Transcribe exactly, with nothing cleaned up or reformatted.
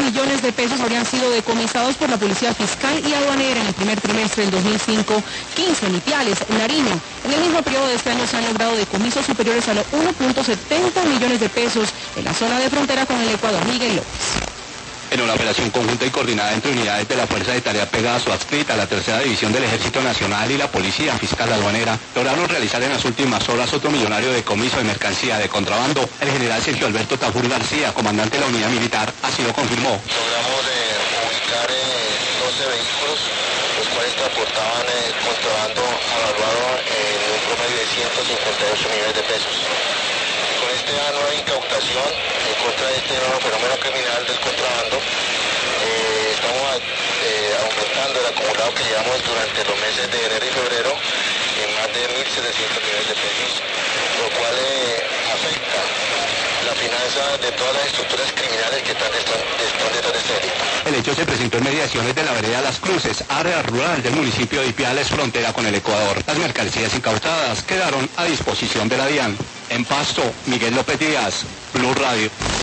millones de pesos habrían sido decomisados por la Policía Fiscal y Aduanera en el primer trimestre del dos mil cinco. quince en Ipiales, Nariño. En el mismo periodo de este año se han logrado decomisos superiores a los uno punto setenta millones de pesos en la zona de frontera con el Ecuador. Miguel López. En una operación conjunta y coordinada entre unidades de la Fuerza de Tarea Pegaso adscrita a la Tercera División del Ejército Nacional y la Policía Fiscal Aduanera, lograron realizar en las últimas horas otro millonario decomiso de mercancía de contrabando. El general Sergio Alberto Tafur García, comandante de la unidad militar, así lo confirmó. Logramos eh, ubicar eh, doce vehículos, los cuales transportaban eh, contrabando evaluado en un promedio de ciento cincuenta y ocho millones de pesos. Con esta nueva incautación en contra de este nuevo fenómeno criminal del contrabando, eh, estamos eh, aumentando el acumulado que llevamos durante los meses de enero y febrero en más de mil setecientos millones de pesos, lo cual eh, afecta la finanza de todas las estructuras criminales que están, están, están detrás de este delito. El hecho se presentó en mediaciones de la vereda Las Cruces, área rural del municipio de Ipiales, frontera con el Ecuador. Las mercancías incautadas quedaron a disposición de la DIAN. En Pasto, Miguel López Díaz, Blue Radio.